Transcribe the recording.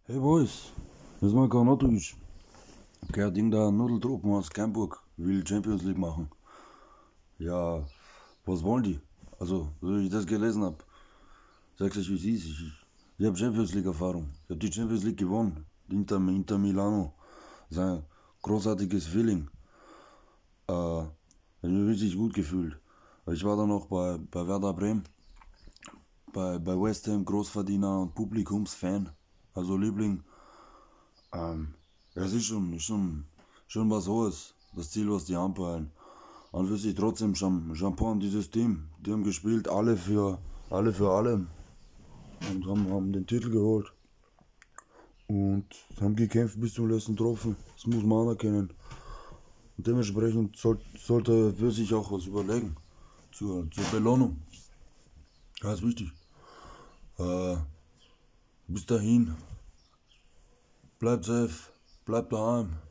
Hey Boys, das ist mein Kanadisch. Gerd Ding da Nudeltruppen aus Kernburg will Champions League machen. Ja, was wollen die? Also, so wie ich das gelesen hab, sag's euch wie es ist. Ich hab Champions League Erfahrung. Ich hab die Champions League gewonnen. Inter Milano. Das ist ein großartiges Feeling. Hab mich richtig gut gefühlt. Ich war dann noch bei Werder Bremen, bei West Ham Großverdiener und Publikumsfan, also Liebling. Ähm, ja, es ist schon was Hohes, das Ziel, was die anpeilen. An für sich trotzdem Champagne, dieses Team. Die haben gespielt, alle und haben den Titel geholt und haben gekämpft bis zum letzten Tropfen. Das muss man anerkennen. Und dementsprechend sollte für sich auch was überlegen zur Belohnung. Ganz wichtig. Äh, bis dahin, bleibt safe, bleibt daheim.